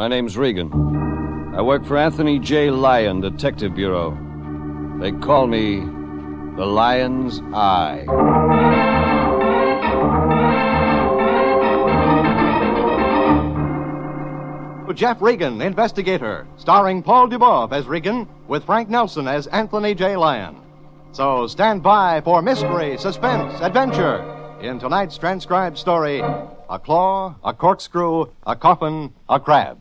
My name's Regan. I work for Anthony J. Lyon, Detective Bureau. They call me the Lion's Eye. Jeff Regan, Investigator, starring Paul Dubov as Regan, with Frank Nelson as Anthony J. Lyon. So stand by for mystery, suspense, adventure in tonight's transcribed story, A Claw, a Corkscrew, a Coffin, a Crab.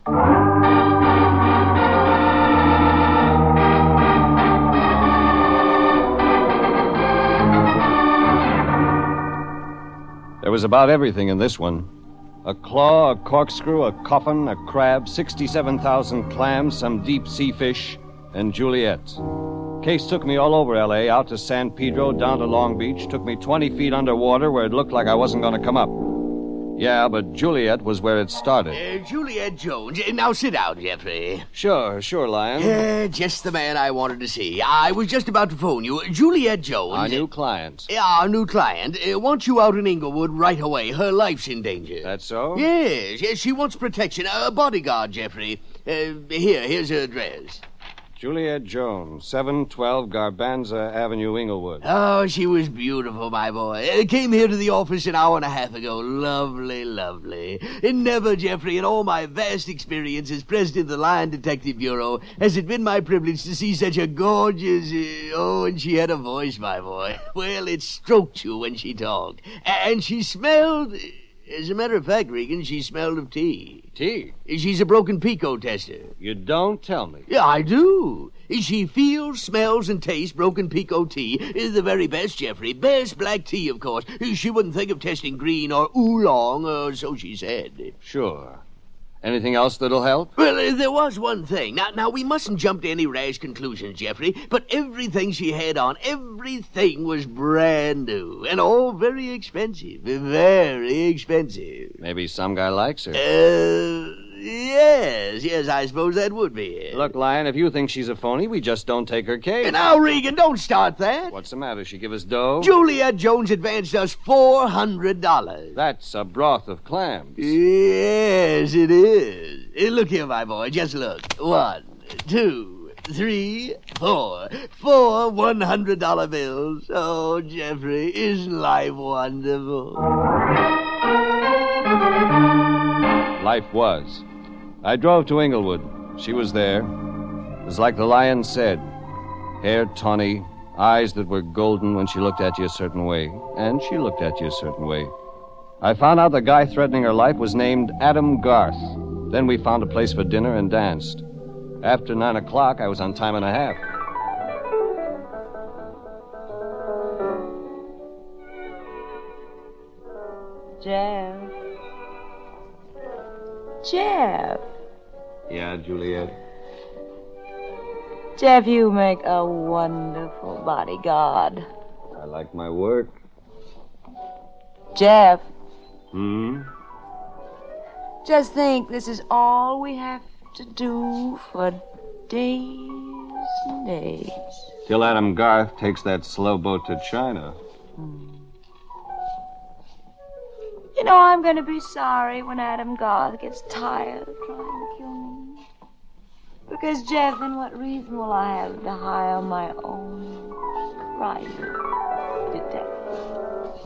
There was about everything in this one. A claw, a corkscrew, a coffin, a crab, 67,000 clams, some deep sea fish, and Juliet. Case took me all over L.A., out to San Pedro, down to Long Beach, took me 20 feet underwater where it looked like I wasn't going to come up. Yeah, but Juliet was where it started. Juliet Jones. Now sit down, Jeffrey. Sure, Lion. Just the man I wanted to see. I was just about to phone you. Juliet Jones. Our new client. Our new client wants you out in Inglewood right away. Her life's in danger. That's so? Yes, she wants protection. A bodyguard, Jeffrey. Here's her address. Juliet Jones, 712 Garbanza Avenue, Inglewood. Oh, she was beautiful, my boy. Came here to the office an hour and a half ago. Lovely, lovely. And never, Jeffrey, in all my vast experience as president of the Lyon Detective Bureau, has it been my privilege to see such a gorgeous... and she had a voice, my boy. Well, it stroked you when she talked. And she smelled... As a matter of fact, Regan, she smelled of tea. Tea? She's a broken Pico tester. You don't tell me. Yeah, I do. She feels, smells, and tastes broken Pico tea. The very best, Jeffrey. Best black tea, of course. She wouldn't think of testing green or oolong, or so she said. Sure. Anything else that'll help? Well, there was one thing. Now, we mustn't jump to any rash conclusions, Jeffrey, but everything she had on, everything was brand new, and all very expensive. Very expensive. Maybe some guy likes her. Yes, I suppose that would be it. Look, Lion, if you think she's a phony, we just don't take her case. Now, Regan, don't start that. What's the matter? She give us dough? Juliet Jones advanced us $400. That's a broth of clams. Yes, it is. Look here, my boy, just look. 1, 2, 3, 4. 4 $100 bills. Oh, Jeffrey, isn't life wonderful? Life was. I drove to Inglewood. She was there. It was like the Lion said. Hair tawny, eyes that were golden when she looked at you a certain way. And she looked at you a certain way. I found out the guy threatening her life was named Adam Garth. Then we found a place for dinner and danced. After 9 o'clock, I was on time and a half. Jeff. Yeah, Juliet? Jeff, you make a wonderful bodyguard. I like my work. Jeff. Just think, this is all we have to do for days and days. Till Adam Garth takes that slow boat to China. You know, I'm going to be sorry when Adam Garth gets tired of trying to kill me. Because, Jeff, then what reason will I have to hire my own private detective?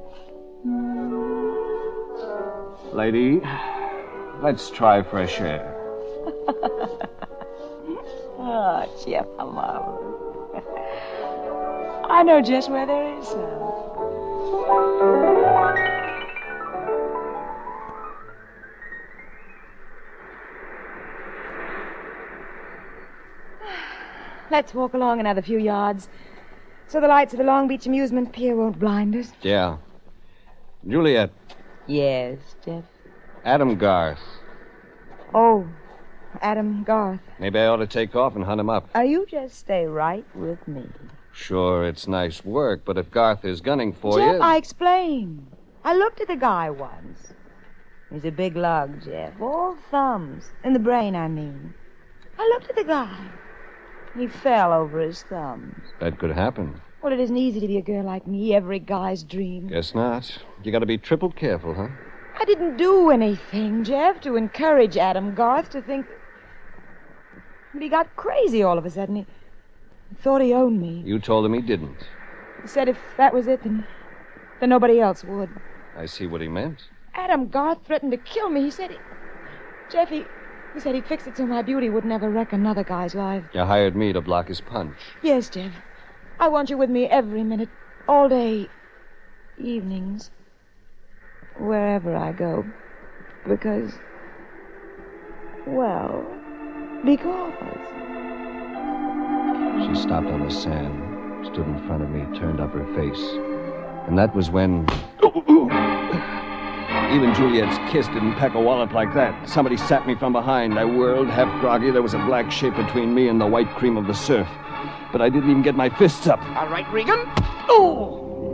Lady, let's try fresh air. Oh, Jeff, how marvelous. I know just where there is some. Let's walk along another few yards so the lights of the Long Beach Amusement Pier won't blind us. Yeah. Juliet. Yes, Jeff. Adam Garth. Oh, Adam Garth. Maybe I ought to take off and hunt him up. You just stay right with me. Sure, it's nice work, but if Garth is gunning for Jeff, you... I explained. I looked at the guy once. He's a big lug, Jeff. All thumbs. In the brain, I mean. I looked at the guy. He fell over his thumbs. That could happen. Well, it isn't easy to be a girl like me, every guy's dream. Guess not. You gotta be triple careful, huh? I didn't do anything, Jeff, to encourage Adam Garth to think... But he got crazy all of a sudden. He thought he owned me. You told him he didn't. He said if that was it, then nobody else would. I see what he meant. Adam Garth threatened to kill me. He said... Jeff, he said he'd fix it so my beauty would never wreck another guy's life. You hired me to block his punch. Yes, Jeff. I want you with me every minute, all day, evenings, wherever I go. Because... Well... Because... She stopped on the sand, stood in front of me, turned up her face. And that was when... Even Juliet's kiss didn't pack a wallop like that. Somebody sat me from behind. I whirled, half groggy. There was a black shape between me and the white cream of the surf. But I didn't even get my fists up. All right, Regan. Oh!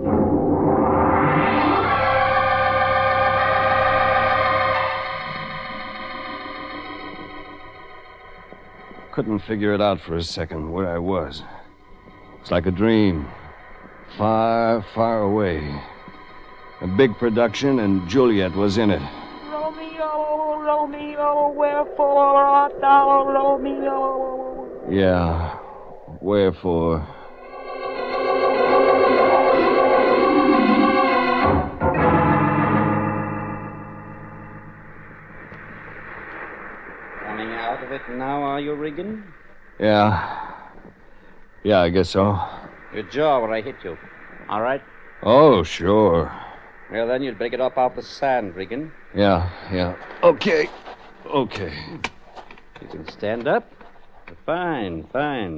Couldn't figure it out for a second where I was. It's like a dream. Far, far away. A big production, and Juliet was in it. Romeo, Romeo, wherefore art thou, Romeo? Yeah, wherefore? Coming out of it now, are you, Regan? Yeah. Yeah, I guess so. Your jaw where I hit you. All right? Oh, sure. Well, then you'd break it up off the sand, Regan. Yeah. Okay. You can stand up. Fine.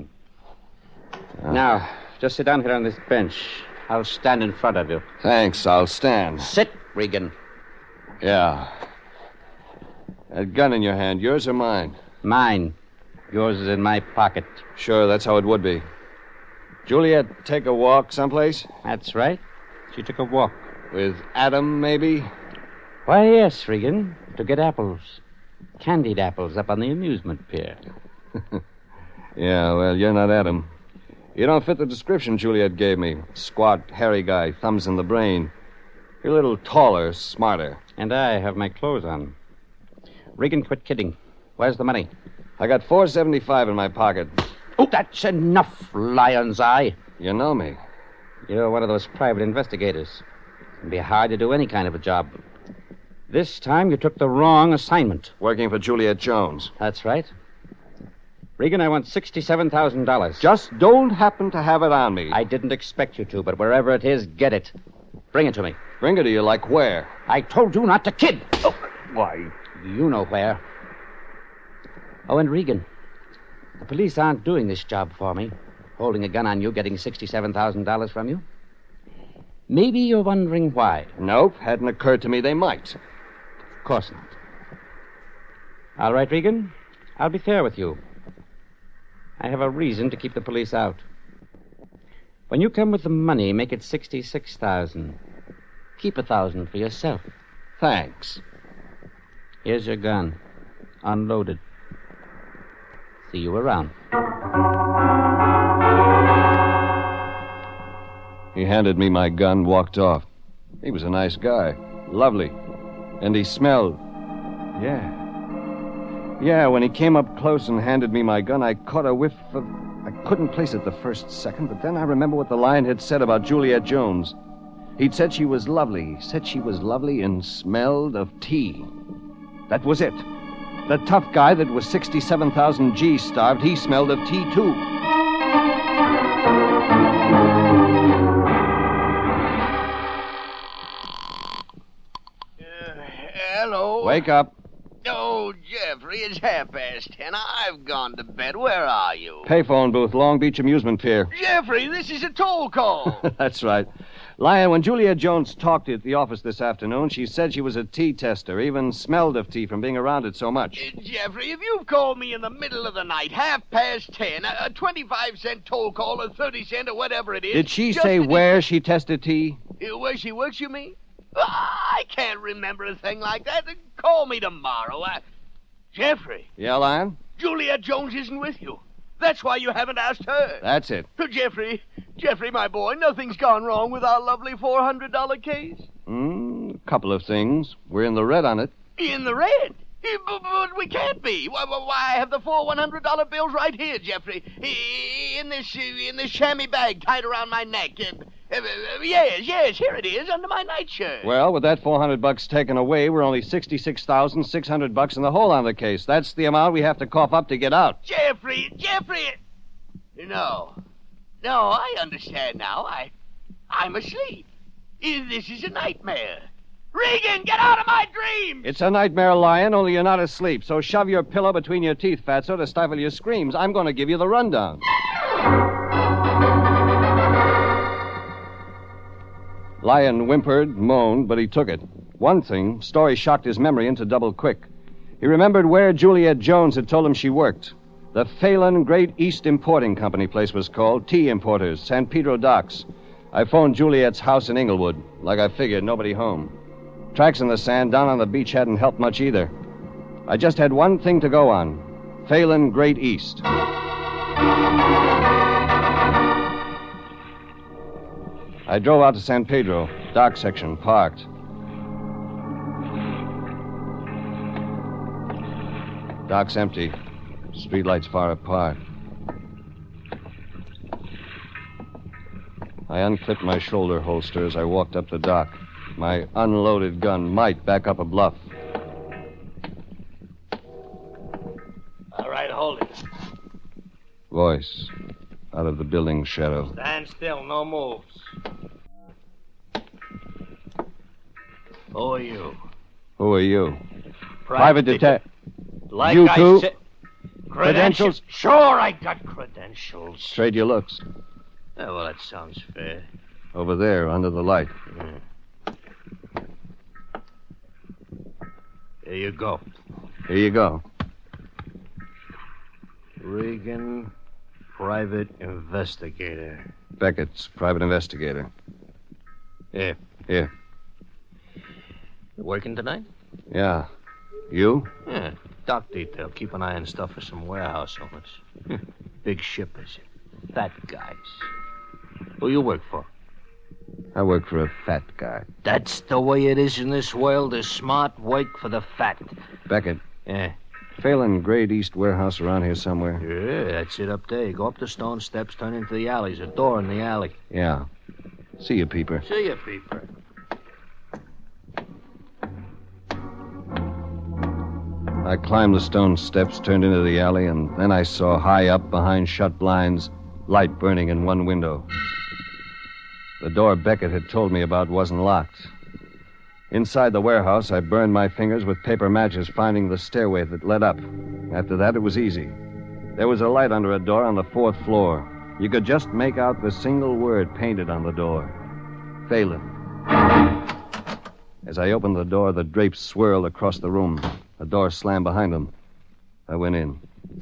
Now, just sit down here on this bench. I'll stand in front of you. Thanks, I'll stand. Sit, Regan. Yeah. That gun in your hand, yours or mine? Mine. Yours is in my pocket. Sure, that's how it would be. Juliet, take a walk someplace? That's right. She took a walk. With Adam, maybe? Why, yes, Regan. To get apples. Candied apples up on the amusement pier. Yeah, well, you're not Adam. You don't fit the description Juliet gave me. Squat, hairy guy, thumbs in the brain. You're a little taller, smarter. And I have my clothes on. Regan, quit kidding. Where's the money? I got $4.75 in my pocket. Oh, that's enough, Lion's Eye. You know me. You're one of those private investigators. It'd be hard to do any kind of a job. This time you took the wrong assignment. Working for Juliet Jones. That's right. Regan, I want $67,000. Just don't happen to have it on me. I didn't expect you to, but wherever it is, get it. Bring it to me. Bring it to you like where? I told you not to kid. Oh, Why? you know where. Oh, and Regan, the police aren't doing this job for me. Holding a gun on you, getting $67,000 from you. Maybe you're wondering why. Nope, hadn't occurred to me they might. Of course not. All right, Regan, I'll be fair with you. I have a reason to keep the police out. When you come with the money, make it $66,000. Keep $1,000 for yourself. Thanks. Here's your gun. Unloaded. See you around. He handed me my gun, walked off. He was a nice guy. Lovely. And he smelled. Yeah, when he came up close and handed me my gun, I caught a whiff of... I couldn't place it the first second, but then I remember what the lion had said about Juliet Jones. He'd said she was lovely. He said she was lovely and smelled of tea. That was it. The tough guy that was 67,000 G's starved, he smelled of tea, too. Hello. Wake up. Oh, Jeffrey, it's 10:30. I've gone to bed. Where are you? Payphone booth, Long Beach Amusement Pier. Jeffrey, this is a toll call. That's right. Lion, when Juliet Jones talked at the office this afternoon, she said she was a tea tester, even smelled of tea from being around it so much. Jeffrey, if you've called me in the middle of the night, 10:30, a 25-cent toll call, or 30 cent, or whatever it is... Did she say where she tested tea? Where she works, you mean? I can't remember a thing like that. Call me tomorrow. Jeffrey. Yeah, Lion? Juliet Jones isn't with you. That's why you haven't asked her. That's it. Jeffrey, my boy, nothing's gone wrong with our lovely $400 case. Couple of things. We're in the red on it. In the red? But we can't be. Why, I have the 4 $100 bills right here, Jeffrey. In this chamois bag tied around my neck. Yes, here it is, under my nightshirt. Well, with that $400 taken away, we're only $66,600 in the hole on the case. That's the amount we have to cough up to get out. Jeffrey! No, I understand now. I'm asleep. This is a nightmare. Regan, get out of my dreams! It's a nightmare, Lion, only you're not asleep. So shove your pillow between your teeth, Fatso, to stifle your screams. I'm going to give you the rundown. Lion whimpered, moaned, but he took it. One thing, Story shocked his memory into double quick. He remembered where Juliet Jones had told him she worked. The Phelan Great East Importing Company place was called. Tea Importers, San Pedro Docks. I phoned Juliet's house in Inglewood. Like I figured, nobody home. Tracks in the sand down on the beach hadn't helped much either. I just had one thing to go on. Phelan Great East. I drove out to San Pedro, dock section, parked. Dock's empty. Streetlights far apart. I unclipped my shoulder holster as I walked up the dock. My unloaded gun might back up a bluff. All right, hold it. Voice out of the building shadow. Stand still, no moves. Who are you? Who are you? Private detective. Like You I too? said. Credentials? Sure, I got credentials. Trade your looks. Oh, well, that sounds fair. Over there, under the light. Here you go. Here you go. Regan, private investigator. Beckett's private investigator. Here. Here. You working tonight? Yeah. You? Yeah. Dock detail. Keep an eye on stuff for some warehouse owners. Big shippers. Fat guys. Who you work for? I work for a fat guy. That's the way it is in this world. The smart work for the fat. Beckett. Yeah. Phelan Great East warehouse around here somewhere. Yeah, that's it up there. You go up the stone steps, turn into the alley. There's a door in the alley. Yeah. See you, Peeper. See you, Peeper. I climbed the stone steps, turned into the alley, and then I saw high up behind shut blinds, light burning in one window. The door Beckett had told me about wasn't locked. Inside the warehouse, I burned my fingers with paper matches, finding the stairway that led up. After that, it was easy. There was a light under a door on the 4th floor. You could just make out the single word painted on the door. Phelan. As I opened the door, the drapes swirled across the room. The door slammed behind them. I went in.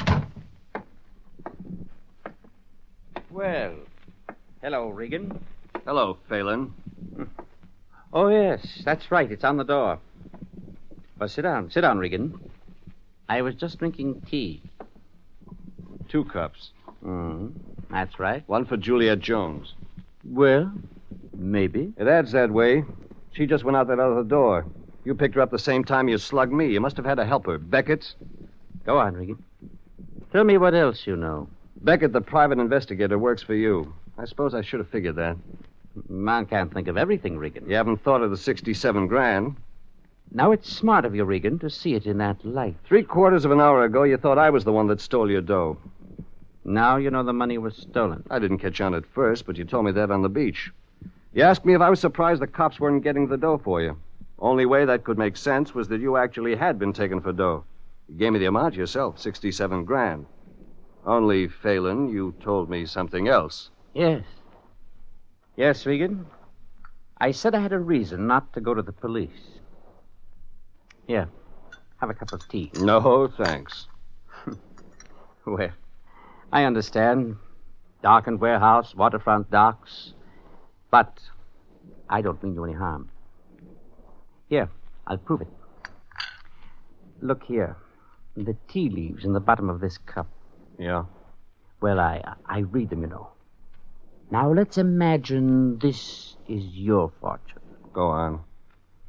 Well, hello, Regan. Hello, Phelan. Oh, yes, that's right. It's on the door. Well, sit down. Sit down, Regan. I was just drinking tea. 2 cups. That's right. One for Juliet Jones. Well, maybe. It adds that way. She just went out that other door. You picked her up the same time you slugged me. You must have had a helper. Beckett? Go on, Regan. Tell me what else you know. Beckett, the private investigator, works for you. I suppose I should have figured that. Man can't think of everything, Regan. You haven't thought of the 67 grand. Now, it's smart of you, Regan, to see it in that light. 3/4 of an hour ago, you thought I was the one that stole your dough. Now you know the money was stolen. I didn't catch on at first, but you told me that on the beach. You asked me if I was surprised the cops weren't getting the dough for you. Only way that could make sense was that you actually had been taken for dough. You gave me the amount yourself, 67 grand. Only, Phelan, you told me something else. Yes. Yes, Regan. I said I had a reason not to go to the police. Here, have a cup of tea. No, thanks. Well, I understand. Darkened warehouse, waterfront docks. But I don't mean you any harm. Here, I'll prove it. Look here. The tea leaves in the bottom of this cup. Yeah? Well, I read them, you know. Now, let's imagine this is your fortune. Go on.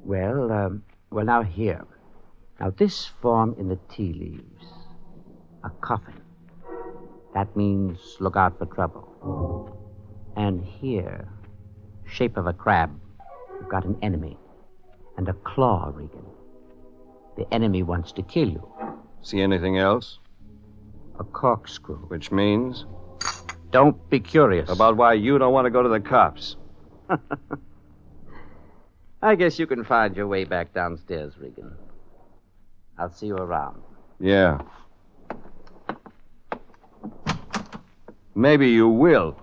Well, now here. Now, this form in the tea leaves. A coffin. That means look out for trouble. And here, shape of a crab, you've got an enemy. And a claw, Regan. The enemy wants to kill you. See anything else? A corkscrew. Which means? Don't be curious. About why you don't want to go to the cops. I guess you can find your way back downstairs, Regan. I'll see you around. Yeah. Maybe you will.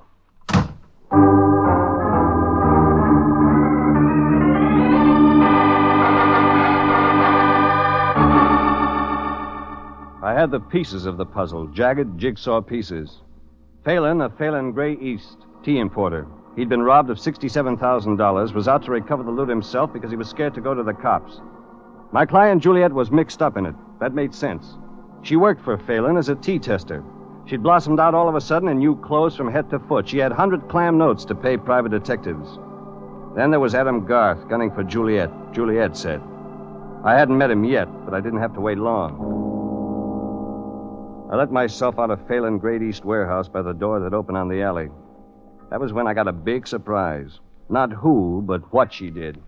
I had the pieces of the puzzle, jagged jigsaw pieces. Phelan, a Phelan Gray East tea importer. He'd been robbed of $67,000, was out to recover the loot himself because he was scared to go to the cops. My client, Juliet, was mixed up in it. That made sense. She worked for Phelan as a tea tester. She'd blossomed out all of a sudden in new clothes from head to foot. She had 100 clam notes to pay private detectives. Then there was Adam Garth, gunning for Juliet, Juliet said. I hadn't met him yet, but I didn't have to wait long. I let myself out of Phelan Great East warehouse by the door that opened on the alley. That was when I got a big surprise. Not who, but what she did.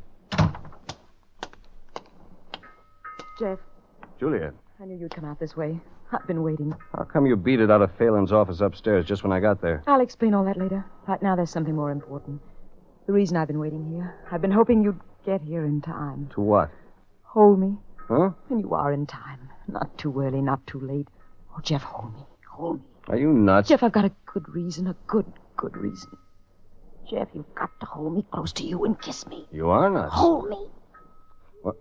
Jeff, Juliet, I knew you'd come out this way. I've been waiting. how come you beat it out of Phelan's office upstairs just when I got there? I'll explain all that later. Right now, there's something more important. The reason I've been waiting here. I've been hoping you'd get here in time. To what? Hold me. Huh? And you are in time. Not too early, not too late. Oh, Jeff, hold me. Hold me. Are you nuts? Jeff, I've got a good reason. A good reason. Jeff, you've got to hold me close to you and kiss me. You are nuts. Hold me. What?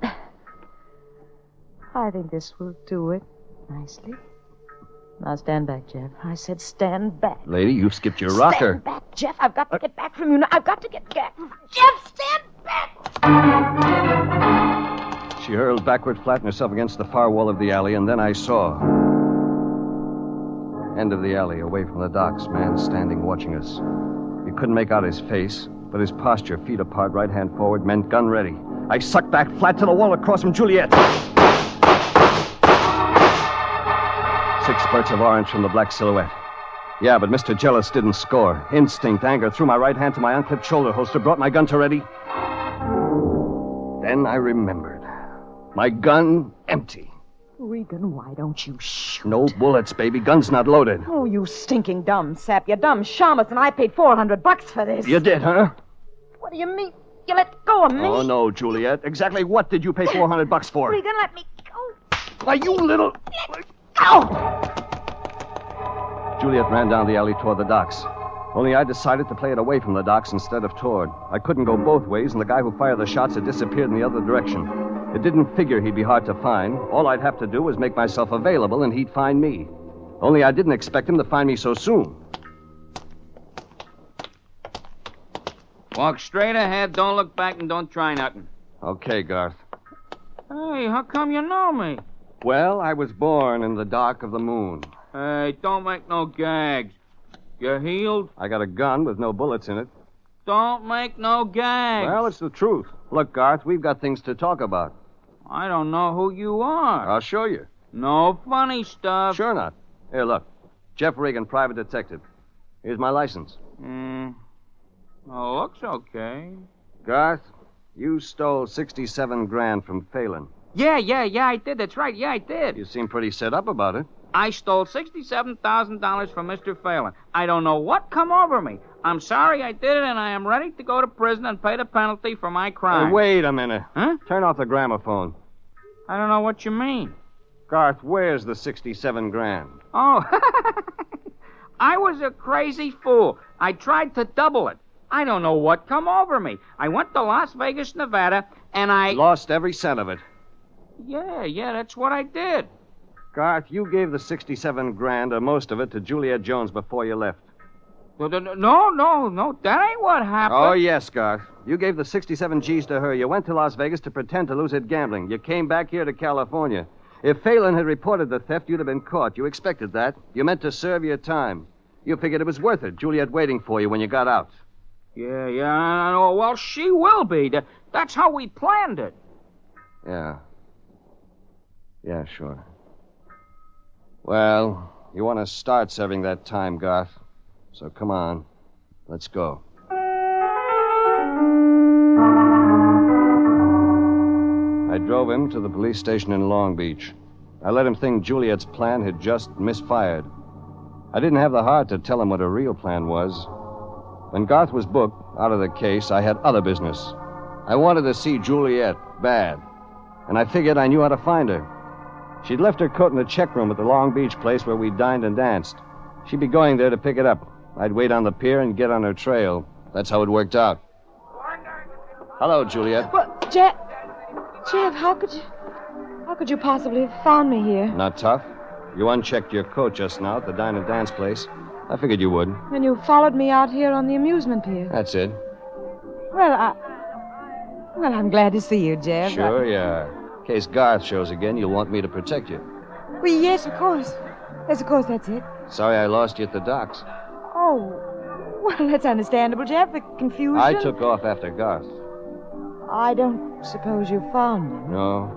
I think this will do it nicely. Now stand back, Jeff. I said stand back. Lady, you've skipped your rocker. Stand back, Jeff. I've got to get back from you now. I've got to get back. Jeff, stand back! She hurled backward, flattened herself against the far wall of the alley, and then I saw. End of the alley, away from the docks, man standing watching us. You couldn't make out his face, but his posture, feet apart, right hand forward, meant gun ready. I sucked back flat to the wall across from Juliet. 6 spurts of orange from the black silhouette. Yeah, but Mr. Jealous didn't score. Instinct, anger, threw my right hand to my unclipped shoulder holster, brought my gun to ready. Then I remembered. My gun empty. Regan, why don't you shoot? No bullets, baby. Gun's not loaded. Oh, you stinking dumb sap. You dumb shamus, and I paid $400 for this. You did, huh? What do you mean? You let go of me? Oh, no, Juliet. Exactly what did you pay $400 for? Regan, let me go. Why, you little... Go! Juliet ran down the alley toward the docks. Only I decided to play it away from the docks instead of toward. I couldn't go both ways, and the guy who fired the shots had disappeared in the other direction. It didn't figure he'd be hard to find. All I'd have to do was make myself available, and he'd find me. Only I didn't expect him to find me so soon. Walk straight ahead, don't look back, and don't try nothing. Okay, Garth. Hey, how come you know me? Well, I was born in the dark of the moon. Hey, don't make no gags. You healed? I got a gun with no bullets in it. Don't make no gags. Well, it's the truth. Look, Garth, we've got things to talk about. I don't know who you are. I'll show you. No funny stuff. Sure not. Here, look. Jeff Regan, private detective. Here's my license. Oh, looks okay. Garth, you stole $67,000 from Phelan. Yeah, I did. That's right. Yeah, I did. You seem pretty set up about it. I stole $67,000 from Mr. Phelan. I don't know what come over me. I'm sorry I did it, and I am ready to go to prison and pay the penalty for my crime. Hey, wait a minute. Huh? Turn off the gramophone. I don't know what you mean. Garth, where's the $67,000? Oh, I was a crazy fool. I tried to double it. I don't know what come over me. I went to Las Vegas, Nevada, and I... Lost every cent of it. Yeah, that's what I did. Garth, you gave the $67,000 or most of it to Juliet Jones before you left. No, that ain't what happened. Oh, yes, Garth. You gave the 67 G's to her. You went to Las Vegas to pretend to lose it gambling. You came back here to California. If Phelan had reported the theft, you'd have been caught. You expected that. You meant to serve your time. You figured it was worth it, Juliet waiting for you when you got out. Yeah. Well, she will be. That's how we planned it. Yeah. Yeah, sure. Well, you want to start serving that time, Garth. So come on. Let's go. I drove him to the police station in Long Beach. I let him think Juliet's plan had just misfired. I didn't have the heart to tell him what her real plan was. When Garth was booked out of the case, I had other business. I wanted to see Juliet, bad. And I figured I knew how to find her. She'd left her coat in the check room at the Long Beach place where we dined and danced. She'd be going there to pick it up. I'd wait on the pier and get on her trail. That's how it worked out. Hello, Juliet. Well, Jeff, how could you possibly have found me here? Not tough. You unchecked your coat just now at the dine and dance place. I figured you would. And you followed me out here on the amusement pier. That's it. Well, I'm glad to see you, Jeff. Sure you are. In case Garth shows again, you'll want me to protect you. Well, yes, of course. Yes, of course, that's it. Sorry I lost you at the docks. Oh, well, that's understandable, Jeff. The confusion. I took off after Garth. I don't suppose you found him.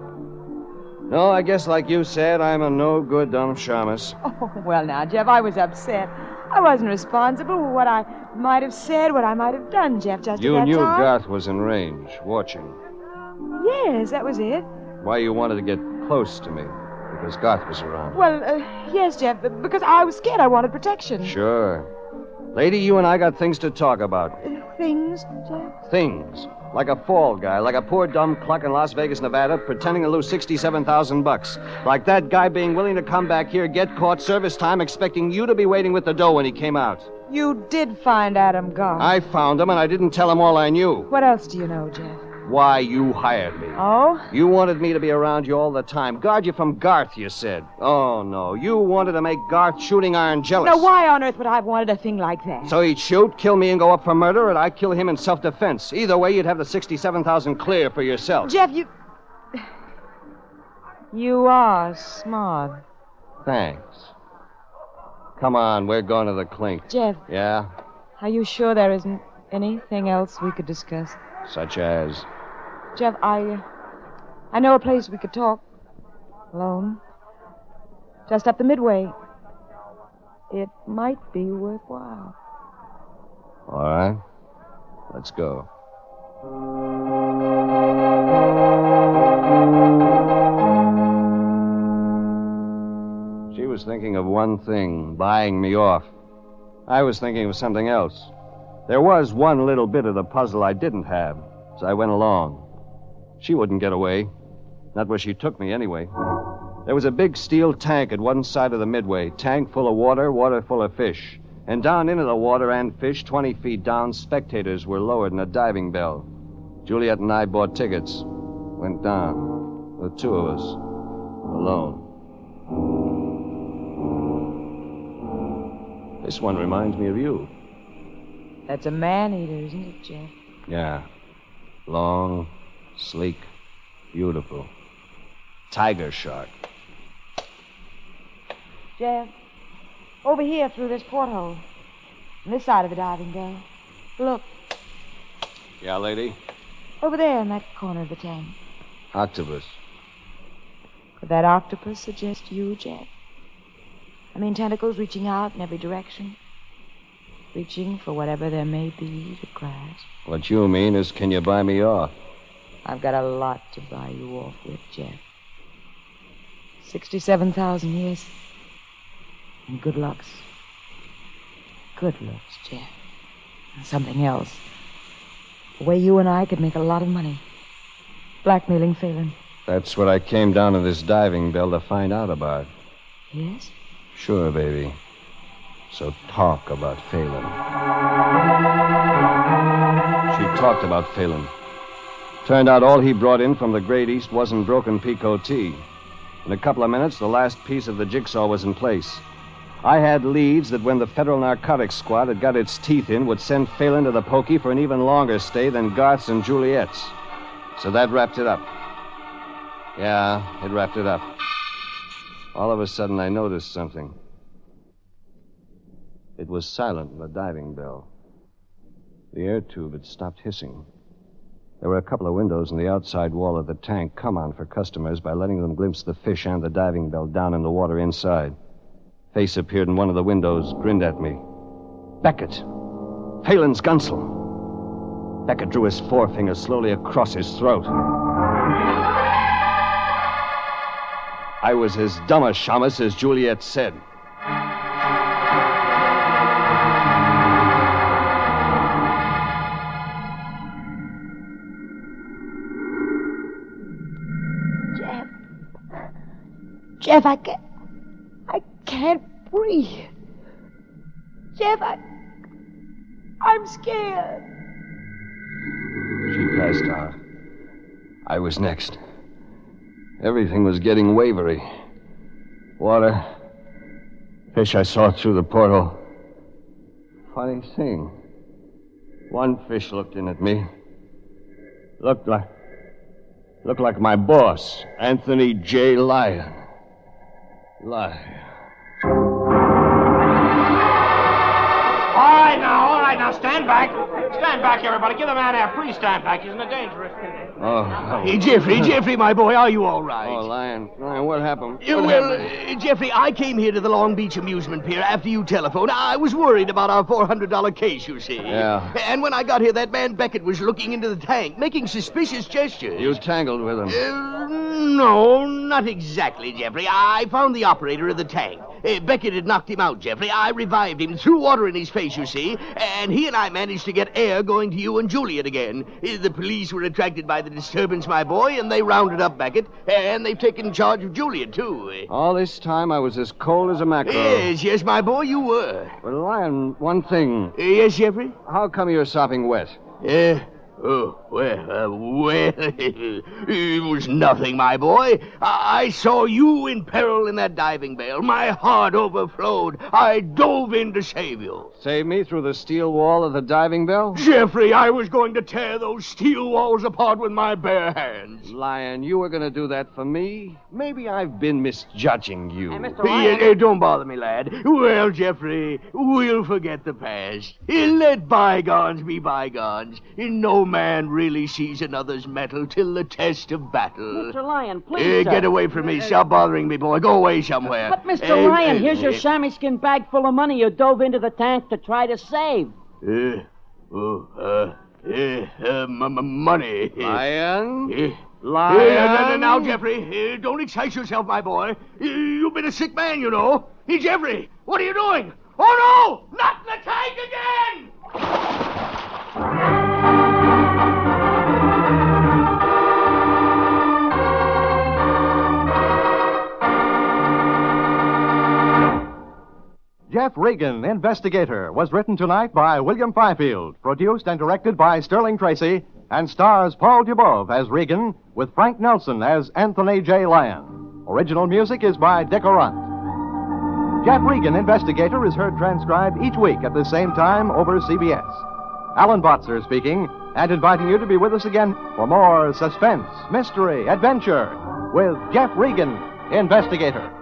No, I guess like you said, I'm a no-good dumb shamus. Oh, well, now, Jeff, I was upset. I wasn't responsible for what I might have said, what I might have done, Jeff, just You at that knew time. Garth was in range, watching. Yes, that was it. Why you wanted to get close to me? Because Garth was around. Well, yes, Jeff, because I was scared. I wanted protection. Sure. Lady, you and I got things to talk about. Things, Jeff? Things. Like a fall guy, like a poor dumb cluck in Las Vegas, Nevada, pretending to lose $67,000. Like that guy being willing to come back here, get caught, service time, expecting you to be waiting with the dough when he came out. You did find Adam Garth. I found him, and I didn't tell him all I knew. What else do you know, Jeff? Why you hired me. Oh? You wanted me to be around you all the time. Guard you from Garth, you said. Oh, no. You wanted to make Garth shooting iron jealous. Now, why on earth would I have wanted a thing like that? So he'd shoot, kill me, and go up for murder, or I'd kill him in self-defense. Either way, you'd have the $67,000 clear for yourself. Jeff, you are smart. Thanks. Come on, we're going to the clink. Jeff. Yeah? Are you sure there isn't anything else we could discuss? Such as? Jeff, I know a place we could talk. Alone. Just up the Midway. It might be worthwhile. All right. Let's go. She was thinking of one thing, buying me off. I was thinking of something else. There was one little bit of the puzzle I didn't have, so I went along. She wouldn't get away. Not where she took me, anyway. There was a big steel tank at one side of the Midway. Tank full of water, water full of fish. And down into the water and fish, 20 feet down, spectators were lowered in a diving bell. Juliet and I bought tickets. Went down. The two of us. Alone. This one reminds me of you. That's a man-eater, isn't it, Jeff? Yeah. Long, sleek, beautiful. Tiger shark. Jeff, over here through this porthole. On this side of the diving bell. Look, Yeah, lady? over there in that corner of the tank. Octopus. Could that octopus suggest you, Jeff? I mean, tentacles reaching out in every direction. Reaching for whatever there may be to grasp. What you mean is, can you buy me off? I've got a lot to buy you off with, Jeff. 67,000 years. And good looks. Good looks, Jeff. And something else. The way you and I could make a lot of money. Blackmailing Phelan. That's what I came down to this diving bell to find out about. Yes? Sure, baby. So talk about Phelan. She talked about Phelan. Turned out all he brought in from the Great East wasn't broken Pico tea. In a couple of minutes, the last piece of the jigsaw was in place. I had leads that when the Federal Narcotics Squad had got its teeth in would send Phelan to the pokey for an even longer stay than Garth's and Juliet's. So that wrapped it up. Yeah, it wrapped it up. All of a sudden, I noticed something. It was silent in the diving bell. The air tube had stopped hissing. There were a couple of windows in the outside wall of the tank come on for customers by letting them glimpse the fish and the diving bell down in the water inside. Face appeared in one of the windows, grinned at me. Beckett. Phelan's Gunsel. Beckett drew his forefinger slowly across his throat. I was as dumb a shamus as Juliet said. Jeff, I can't breathe. Jeff, I'm scared. She passed out. I was next. Everything was getting wavery. Water. Fish I saw through the porthole. Funny thing. One fish looked in at me. Looked like my boss, Anthony J. Lyon. All right, now, stand back. Stand back, everybody. Give the man air. Please stand back. He's in a dangerous condition. Hey, Jeffrey, my boy, are you all right? Oh, Lyon, what happened? Jeffrey, I came here to the Long Beach amusement pier after you telephoned. I was worried about our $400 case, you see. Yeah. And when I got here, that man Beckett was looking into the tank, making suspicious gestures. You tangled with him. No, not exactly, Jeffrey. I found the operator of the tank. Beckett had knocked him out, Jeffrey. I revived him, threw water in his face, you see, and he and I managed to get air going to you and Juliet again. The police were attracted by the disturbance, my boy, and they rounded up Beckett, and they've taken charge of Juliet, too. All this time I was as cold as a mackerel. Yes, my boy, you were. But, Lyon, one thing. Yes, Jeffrey? How come you're sopping wet? Well, it was nothing, my boy. I saw you in peril in that diving bell. My heart overflowed. I dove in to save you. Save me through the steel wall of the diving bell? Jeffrey, I was going to tear those steel walls apart with my bare hands. Lyon, you were going to do that for me? Maybe I've been misjudging you. Mr. Lyon. Don't bother me, lad. Well, Jeffrey, we'll forget the past. Let bygones be bygones. No man really sees another's metal till the test of battle. Mr. Lyon, please, Get away from me. Stop bothering me, boy. Go away somewhere. But, Mr. Lyon, here's your chamois skin bag full of money you dove into the tank to try to save. Money. Lyon? Lyon? Now, Jeffrey, don't excite yourself, my boy. You've been a sick man, you know. Hey, Jeffrey, what are you doing? Oh, no! Not the tank again! Jeff Regan, Investigator, was written tonight by William Fifield, produced and directed by Sterling Tracy, and stars Paul Dubov as Regan, with Frank Nelson as Anthony J. Lyon. Original music is by Dick Arant. Jeff Regan, Investigator, is heard transcribed each week at the same time over CBS. Alan Botzer speaking, and inviting you to be with us again for more suspense, mystery, adventure with Jeff Regan, Investigator.